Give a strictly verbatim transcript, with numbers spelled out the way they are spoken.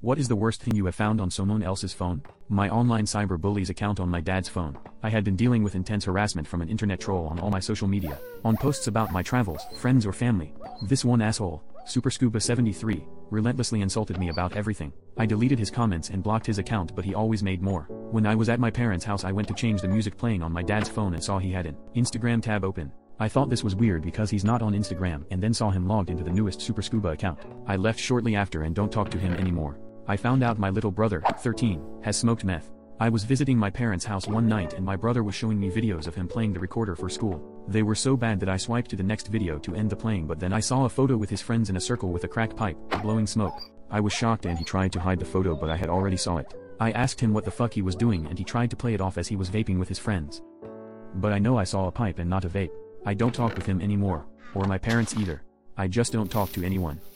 What is the worst thing you have found on someone else's phone? My online cyber bullies account on my dad's phone. I had been dealing with intense harassment from an internet troll on all my social media, on posts about my travels, friends or family. This one asshole, Super Scuba seventy-three, relentlessly insulted me about everything. I deleted his comments and blocked his account, but he always made more. When I was at my parents' house, I went to change the music playing on my dad's phone and saw he had an Instagram tab open. I thought this was weird because he's not on Instagram, and then saw him logged into the newest Super Scuba account. I left shortly after and don't talk to him anymore. I found out my little brother, thirteen, has smoked meth. I was visiting my parents' house one night and my brother was showing me videos of him playing the recorder for school. They were so bad that I swiped to the next video to end the playing, but then I saw a photo with his friends in a circle with a crack pipe, blowing smoke. I was shocked and he tried to hide the photo, but I had already saw it. I asked him what the fuck he was doing and he tried to play it off as he was vaping with his friends. But I know I saw a pipe and not a vape. I don't talk with him anymore, or my parents either. I just don't talk to anyone.